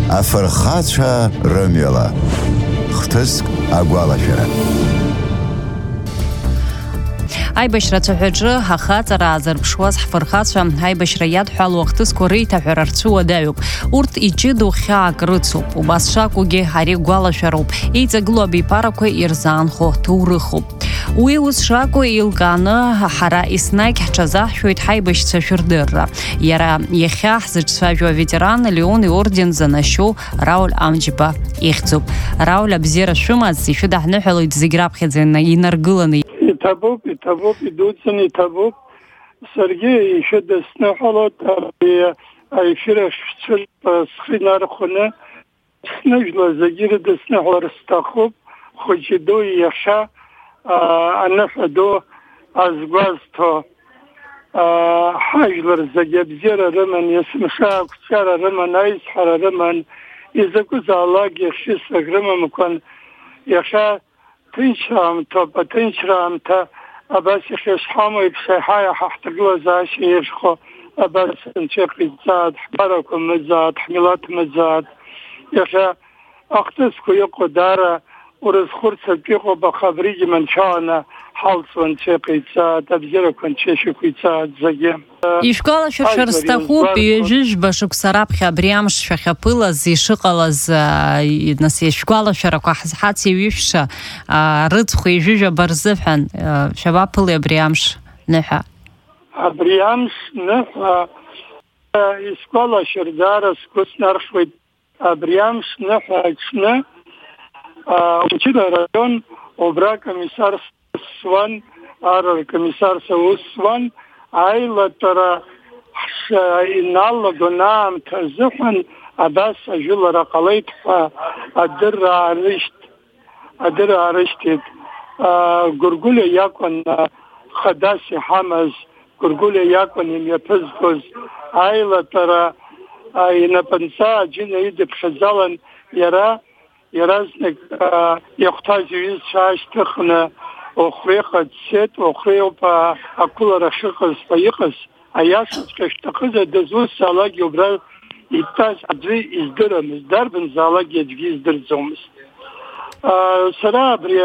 Афырхацәа рымҩала. Хҭыск агәалашәара. Аибашьра ацәаҳәаҿы ахаҵара аазырԥшуаз ҳфырхацәа аибашьра иадҳәалоу ахҭысқәа реиҭаҳәара рцәуадаҩуп. Урҭ иҷыдоу хьаак рыцуп. Убас шакәугьы ари гәалашәароуп. Еиҵагылоу абиԥарақәа ирзаанхо ҭоурыхуп. Уи ус шакәу еилкааны ҳара еснагь ҳҽазаҳшәоит ҳаибашьцәа шәырдырра. Иара иахьа ҳзыҿцәажәо аветеран Леон иорден занашьоу Рауль Амџьба ихьӡуп. Рауль, абзиара шәымаҵ, ишәыдаҳныҳәалоит зегь раԥхьаӡа инаргыланы. Иҭабуп, идуӡӡаны иҭабуп. Саргьы ишәыдысныҳәалоит аефир ахь шәцәыртәа схы инархәаны сныжәла зегьы ирыдысныҳәалар сҭахуп. Хәыҷи дуи иахьа аныҳәа ду азгәазҭо ҳажәлар зегьы абзиара рыман, есымша ақәҵара рыман, аизҳара рыман, изакәызаалак иахьысак рымамкәан иахьа ҭынчраамҭоуп, аҭынчраамҭа абас иахьазҳамоу еиԥш аиҳа ҳҭагылазаашьа ирхо абас нцәа-ҟаиҵааит, ҳбарақәа мыӡааит, ҳмилаҭ мыӡааит. Иахьа ахҭысқәа иҟоу даара урызхәыцыртә иҟоуп, аха абригьы маншәаланы ҳалҵуа нцәа-ҟаиҵааит, абзиарақәа нцәа шәықәиҵааит зегьы. Ишәгәалашәыршәар сҭахуп, ҩажәижәба шықәса раԥхьа абри амш шәахьаԥылаз ишыҟалаз нас ишәгәалашәарақәа ҳацеиҩышәша рыҵху ижәижәаба рзыҳәан шәабаԥыли абри амш ныҳәа? Абри амш ныҳәа исгәалашәар даара сгәы снархьуеит. Абри амш ныҳәа аҽны Учила район обра комиссар Суан, комиссар Суан, аилатара иналлаго наамҭа азыҳәан абас ажәылара ҟалеит ҳәа адырра аарышьҭит. Гәыргәлиа иакәын хадас иҳамаз, Гәыргәлиа иакәын имҩаԥызгоз, аилатара инапынҵа аџьына идыԥхьаӡалан иаразнак иахәҭаз иҩызцәа аашьҭыхны Охәреиха дцеит. Охәреиоуп ақәылара шыҟаз ҳәа иҟаз, аиашаҵәҟьа шәҭахызар дызусҭзаалакгьы убра итәаз аӡәы издырамызт, дарбанзаалакгьы аӡәгьы издырӡомызт. Сара абри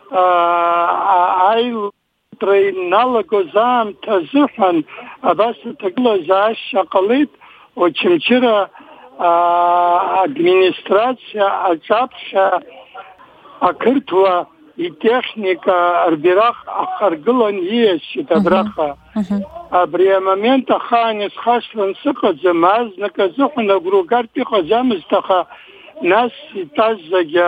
аилатра иналагоз аамҭа азыҳәан абас аҭагылазаашьа ҟалеит. Очамчыра администрация аҿаԥхьа ақырҭуа итехника рбираҟ ахаргылан ииасит абраҟа. Абри амомент ахаан исхашҭран сыҟаӡам, азнык азыҳәан агәра угартә иҟаӡамызт, аха нас итәаз зегьы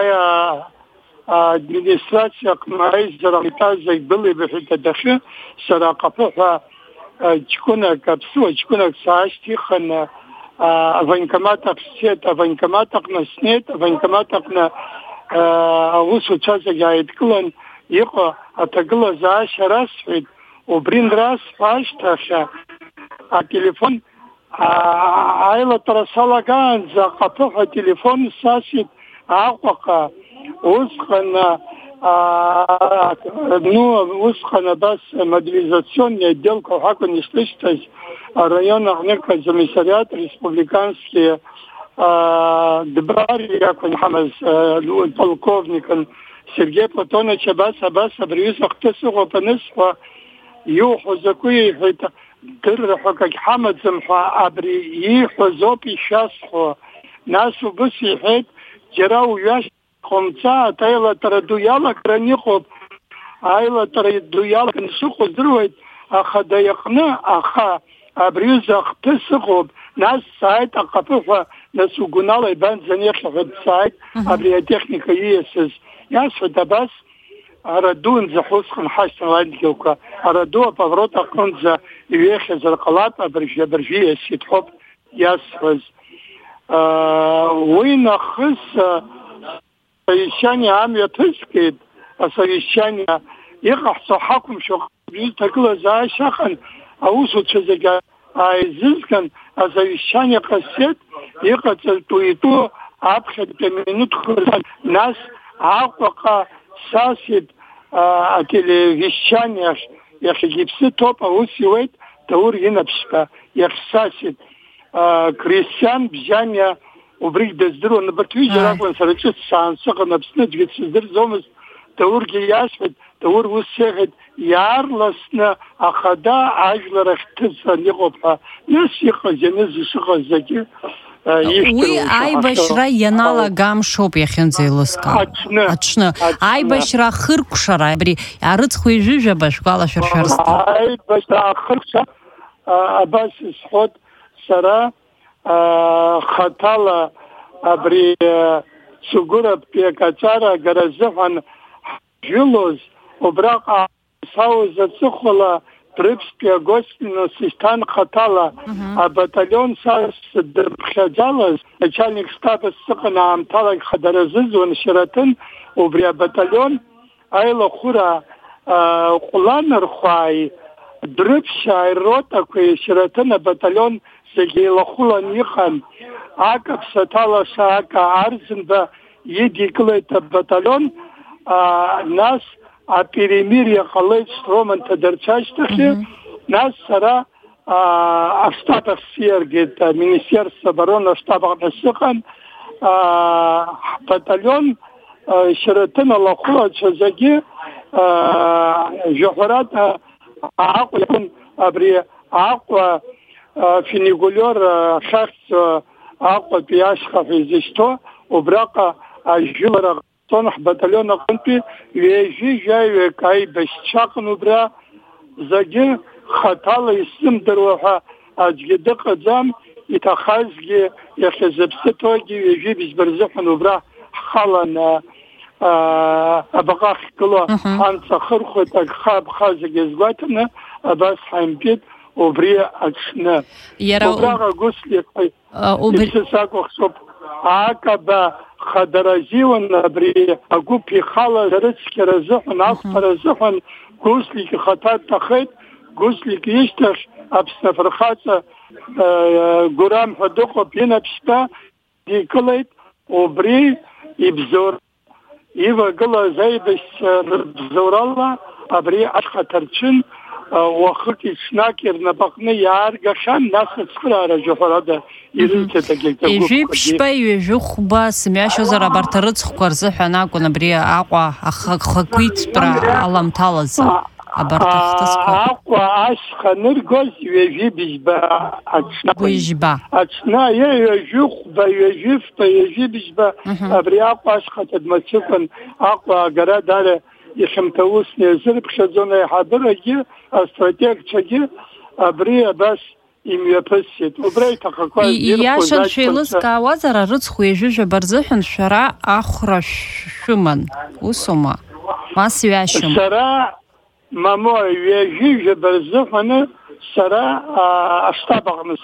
администрациаҟны аизара итәаз зегьы дәылибаҳәеит адәахьы. Сара аҟаԥыҳәа ҷкәынак, аԥсуа ҷкәынак саашьҭихын авоенкомат сцеит, авоенкомат аҟны снеит, авоенкомат аҟны аусуцәа зегьы ааидкылан иҟоу аҭагылазаашьа расҳәеит. Убри нрасҳәа ашьҭахь ателефон аилатәара салагаанӡа аҟаԥыҳәа ателефон сасит Аҟәаҟа. Усҟан абас мобилизационный отделка ҳакәын ишлышьҭаз арайон аҟнытә комиссариат республиканский дбар иакәын иҳамаз полковникын Сергей Платонович абас абри аҩыза хҭыс ыҟоуп анысҳәа, иуҳәо закәи иҳәеит, дырраҳәак агьҳамаӡам ҳәа абри ииҳәоз ауп ишәасҳәо. Нас убас иҳәеит, џьара уҩашьхәымҵааит, аилатәара ду иалагран иҟоуп. Аилатәара ду иалагран шыҟоу здыруеит, аха даиҟны аха абри аҩыза хҭыс ыҟоуп. Нас сааит аҟаԥыҳәа, нас угәанала ибанӡан иахьаҳәа дсааит абри атехника ииасыз. Иасҳәеит абас арадуынӡа ҳусҟан ҳашьҭан адгьылқәа, араду аповорот аҟынӡа иҩеихьазар ҟалап, абыржәы ииасит ҳәоуп иасҳәаз. Уи нахыс асовещание амҩа ҭызгеит. Асовещание иҟаҳҵо ҳақәымшәо ҭагылазаашьа аҟан аусуцәа зегьы ааизызган, асовещание ҟасҵеит, иҟаҵартә итәу аԥхьатәи минуҭқәа нас Аҟәаҟа сасит ателевещание иахьагьы иԥсы ҭоуп, аус иуеит Даур инаԥшқа, иахьсасит крестьян бжьамҩа وبريك دزدرو نبرتوي جراكون سرچت سانسق نفسنا جيت سدر زومس تورجي ياسفد تور وسخد يار لسنا اخدا عجل رختس نيقوبا نسيق جنز شق زكي وي аибашьра ианалагам шоуп иахьынӡеилыскаа. Аҽны аибашьра ахыркәшара абри арыцхә ижәыжәаба шәгәалашәыршәарц. аибашьра ахыркәшара абас исҳәот сара хатала абри цугураптәи акаҵара гаразыҳәан ҳжәылоз убраҟа сауз аҵыхәала Припски Агостина Систан Хатала, а батальон Садырбхаджалас, начальник штаба Сыкана Амтала Хадаразызу Ширатин, убря батальон Айла Хура Хуланар Хуай, Дрыпша Рота Куи Ширатина батальон Сегейла Хула Нихан, Акап Сатала Шаака Арзенба Едиклета батальон нас а перемирие халыч Роман Тадерчачтахи нас сара штабах Сергит Министерство обороны штабах Насыхан батальон Ширатина Лахула Чазаги Жохарата Акуян Абри Аква финигулер шахт Аква Пиашхав изишто Убрака Жилара Тонх батальона конти вежи жай кай бесчакну бра заги хатала исм дроха аджгеде қадам итахазги яхзебстоги вежи безберзахну бра халана абагах куло анца хурхот хаб хазги згатна абас хампит обри ачна обрага гусли обри сако соп акаба خدرازيون ابري اگو پیخاله درڅ کرزهن اخرزهن گوسلی کی خطا تخید گوسلی کی یشتش اب سفرخاصه گرام حدوق بین بشبا دی کلیت وبري يبزور يبا قلا زي بس بزورالله ابري اشخطرچن وخت شناکر نبقنه یار گشان ناس څخره جوهراده يجيب شبي يجوخبا سمعشو زرا برترت خكرز حنا كنا بري اقوا خكويت برا علم تالز ابرتختس اقوا اش خنرغوز يجيب با اتنا يجوخبا يجيب با بري اقوا اش خدت مسكن اقوا غرا دار يخمتوس نزل بخزونه حاضرجي استراتيج چجي بري بس Иашан шәеилызкаауаз ара рыцхә ижәыжәаба рзыҳәан шәара ахәра шәыман, усума? Мас ҩашьом. Сара мамо ижәыжәаба рзыҳәан сара аштаб аҟны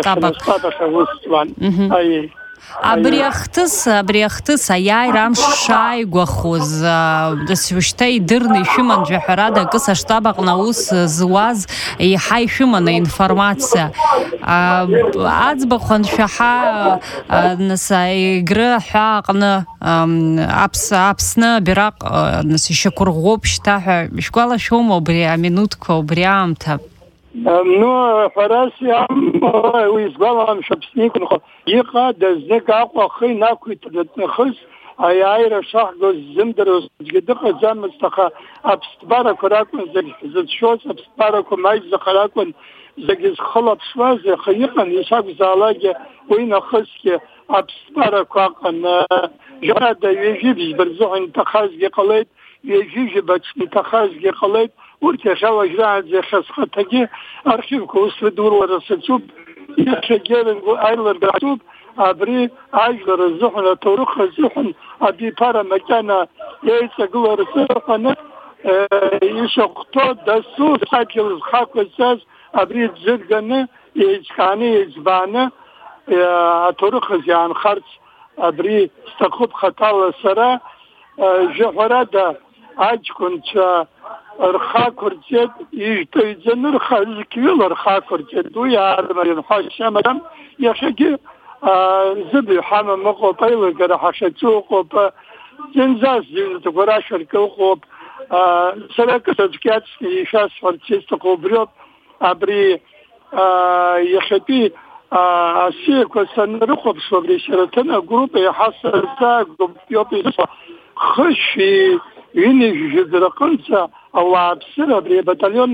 сиасуан. Абри ахҭыс аиааира амш шааигәахоз шьҭа идырны ишәыман џьаҳәарада акыс аштаб аҟны аус зуаз еиҳа ишәыман аинформациа. Аӡбахә аншәаҳа нас аигры аҳәаа аҟны Аԥсны абираҟ нас ишьақәырӷәӷәоуп шьҭа ҳәа ишәгәалашәома убри аминуҭқәа, убри аамҭа? Ну, Фарасия, уизбалам шапсникун, иqa дазник аҟәа ахы инақәиҭ нахыс аиааира шаҳгоз зымдыруаз џьгьадыҟа ӡамызт, аха аԥсҭбарақәа ракәын зегь ҳзыцәшәоз, аԥсҭбарақәа маҷӡаха ракәын зегьы зхылаԥшуаз, аха иҟан ишакәзаалакгьы уи нахысгьы аԥсҭбарақәа аҟан ჟღада ҩежьыбжьба рзыҳәан иҭахазгьы ҟалеит, ҩежьыжьыбаҿы иҭахазгьы ҟалеит. Урҭ иахьа уажәраанӡа иахьа схаҭагьы архивқәа ус рыдуруара сацуп, иахьагьы аилыргацуп, абри ажәлар рзыҳәан, аҭоурых рзыҳәан, абиԥара макьана еиҵагылара рзыҳәан ишахәҭоу дасу адгьыл зхақәиҵаз абри дзырганы, еиҿкааны, еиҵбааны аҭоурых азы иаанхарц абри сҭахуп хаҭала сара ჟღერადა აჯკუნჩა რხაკურცეთ იშტოიძენ რხაზკილ რხაკურცეთ დუი არმენ ხაშამადამ იახეგი ზები ჰამა მოყოპაილ გარა ჰაშეცუ ყოპ ზენზას ზინტგორაშერკო ყოპ სერაკსკიაც იშას ფორცისტ ყობრიო აბრი იახეთი أشياء كسنرقب شغل شرطنا جروب حصل ساق يوبي خشي يني جدرقنسا أو عبسرة بريبتاليون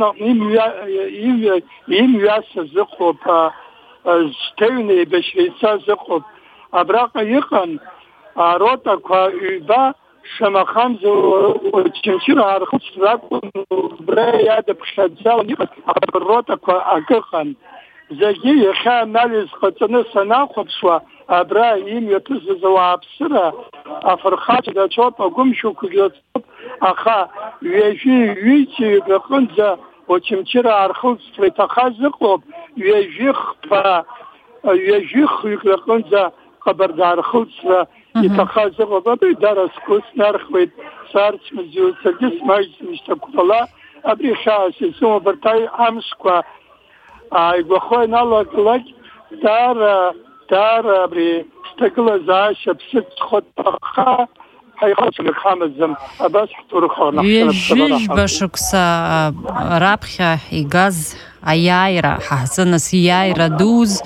يم ياس زقوب استوني بشريسا زقوب أبراق يقن روتا كويبا شما خمسة وتشمشير عرخص راكو برايا دبخدزا ونقل روتا كويقن زي خا مالز قطن سناخد شو ابراهيم يتز زواب سرا افرخات دا چوب قوم شو كيوت اخا يجي ويتي بخنزا وچمچرا ارخص فتخزقوب يجي خفا يجي خيخنزا خبردار خلص يتخزقوب بدرس كوس نرخويد سارچ مزيو سجس مايس مشتكولا ابري خاص سو برتاي امسكوا يقول نالك لك دار بري استقل زاش بست خد خا حيخلص الخامس زم بس حطور خورنا يجيش بشكسا رابخة إيجاز أيايرا حسنا سيايرا دوز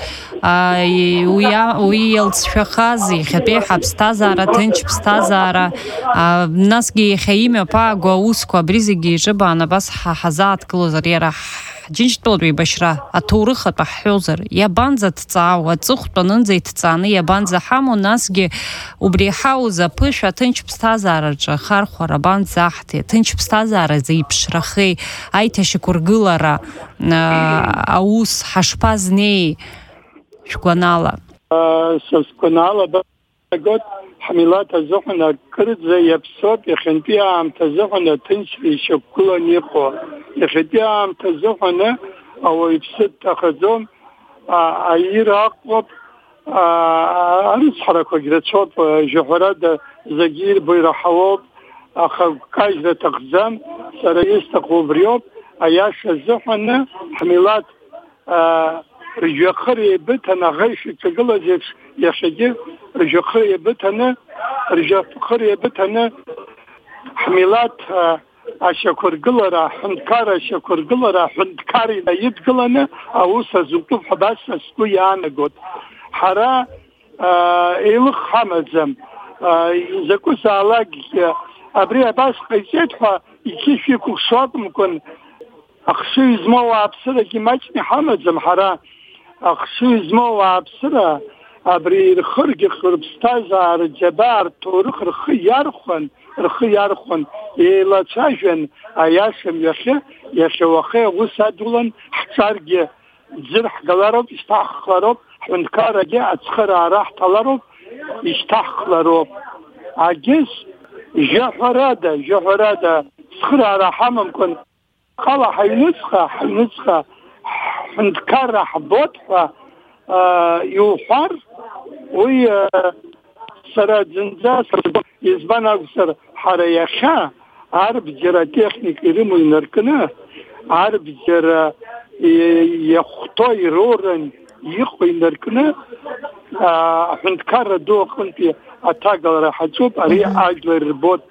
ويلت شخازي خبي حبستازارا تنش بستازارا ناسجي خيمة باغو وسكو بريزجي جبانا بس حزات كلوزريرا جنش طولي بشرة التورخة بحوزر يابانزا تتعاو تزخط بننزي تتعاني يابانزا حامو ناسجي وبريحاوزا بشا تنش بستازارا خار خوربان زاحتي تنش بستازارا زي بشرخي اي تشكرقلارا اوس حشبازني شكونالا سكونالا بقول حملات الزخنة كرد زي بصوت يخنبيا عم تزخنة تنشري شكولا نيقو يخنبيا عم تزخنة أو يبسط تخزوم أير أقوب أرز حركة جرد شوط جهورات زجير بيرحواب أخو كاجرة تخزام سريس تقوبريوب أياش الزخنة حملات رجاخري بتنا غيش تقول زي يخجي رجاخري بتنا حملات أشكر قلرا حنكار شكر قلرا حنكاري لا يتقلنا أو سزوقف حباس سكوي أنا قد حرا إلخ حمزم زكو سالاق أبري باس قيسيتها يكيف يكون شاط ممكن أخشي زمو أبصرة كماجني حمزم حرا أخشي زمو أبصرة أبري خرج خربستازار جبار تورخ رخي يارخون إلا تاجن أياشم يخي وخي وسادولن حتارجي زرح قلارب استحقلارب حنكارجي أتخر راح طلارب استحقلارب عجز جهرادا سخر راح ممكن خلا حينسخة حنكار راح بوتها يوحر وي سرا زنزا يزبان أكثر حريخا عرب جرا تكنيك رمو نركنا عرب جرا يخطوي رورن يخوي نركنا حنكار دو خنتي أتاقل راح تشوف أري أجل الربوت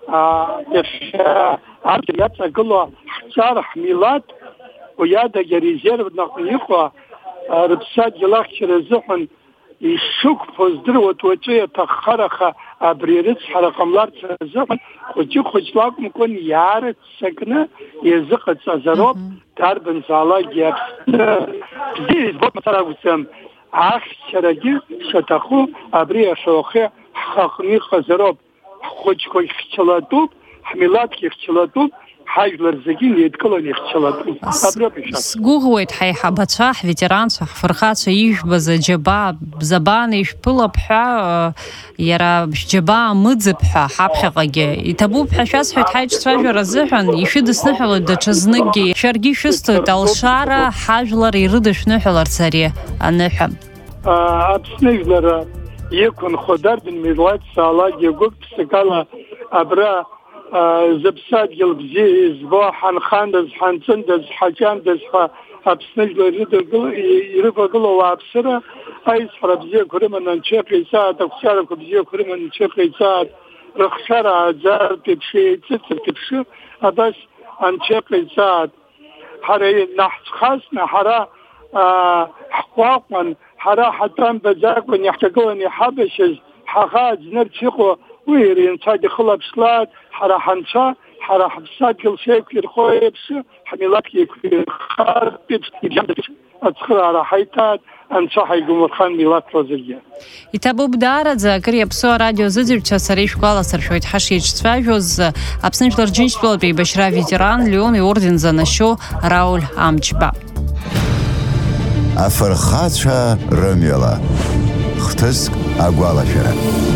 عرب جرا قلوا حصار حميلات ويادا جريزير نقنيقوا ربسات جلاخ شرزحن يشوك فوزدر وتوجه تخرخ أبريرت حرقملار تزحن وجي خجلاكم كون يارت سكنة يزقت سازروب تاربن سالا جابس زيز بوت مثلا وسام عاش شرجي شتخو أبري شوخي حقني خزروب خج كوي خشلاتوب حملات كي خشلاتوب حاجلر زجين يتكلون يخشلاتوب سجوهويت حيحة بتشاح ветеран فرخات يش بزجبا زبان يش بلا بحا يرا جبا مذبحا حبحقة يتبو بحشاس حيت حاج تراجع رزحن يشد سنحل دتشزنقي شرقي شست تالشارة حاجلر يردش نحلر سريع النحم أبسنجلر يكون خدار من ميلاد سالا يقول بسكالا أبرا زبسات يلبزي زبا حنخاندز حنسندز حجاندز أبسنجلر يرفقل وابسرة أيس حربزي كريما نشيقي ساعد أكسار كبزي كريما نشيقي ساعد رخشارة عزار تبشي تسر تبشي أبس نشيقي ساعد حري نحت خاصنا حرا حقواقا حرا حتى بزاك ونحتاجوني حبشز حغاز نرتقو ويرين صاد خلاب سلات حرا حنشا حرا حبسات كل شيء كير خويبس حميلات كير خاربس أتخرى على حيتات أنصح يقوم خان ميلات روزية. إتابو بدارة ذكريا بسوا راديو زدير تشسريش قالا سرشويت حشيج سفاجوز أبسنج لرجينش بلبي بشرا فيتران ليون يوردن زنشو راول أمجبا. أفرخاتشا رميلا خطسك أقوالا شرا.